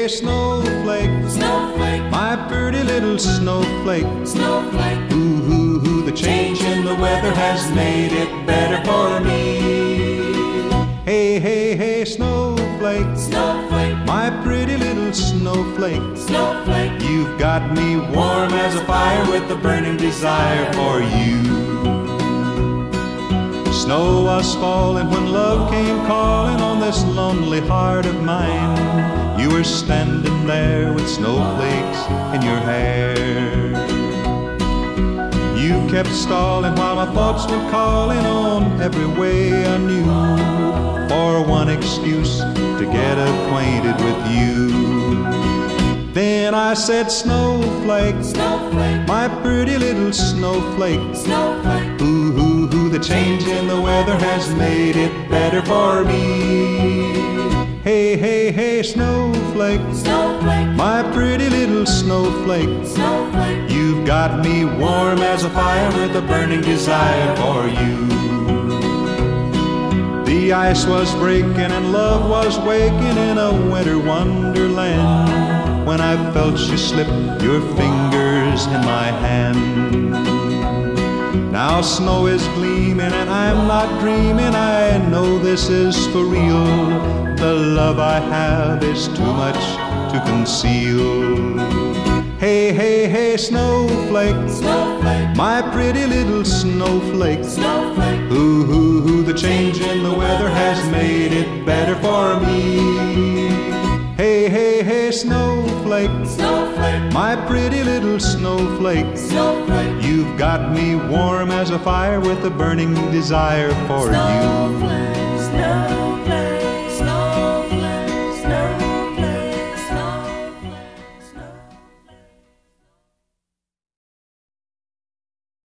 snowflake, snowflake, my pretty little snowflake. snowflake. Ooh, ooh, ooh, the change in the weather has made it better for me. Hey, hey, hey, snowflake, Snowflake, my pretty little snowflake. snowflake, You've got me warm as a fire with a burning desire for you. Snow was falling when love came calling on this lonely heart of mine. You were standing there with snowflakes in your hair. You kept stalling while my thoughts were calling on every way I knew for one excuse to get acquainted with you. Then I said, snowflake, snowflake, my pretty little snowflake. snowflake, Ooh, ooh, ooh, the change in the weather has made it better for me. Hey, hey, hey, snowflake, snowflake, my pretty little snowflake. snowflake. You've got me warm as a fire with a burning desire for you. The ice was breaking and love was waking in a winter wonderland when I felt you slip your fingers in my hand. Now snow is gleaming and I'm not dreaming. I know this is for real. The love I have is too much to conceal. Hey, hey, hey, snowflake, Snowflake, my pretty little snowflake. snowflake, Ooh, ooh, ooh, the change in the weather has made it better for me. Hey, hey, hey, snowflake, snowflake, my pretty little snowflake. snowflake, You've got me warm as a fire with a burning desire for you. snowflake, snowflake.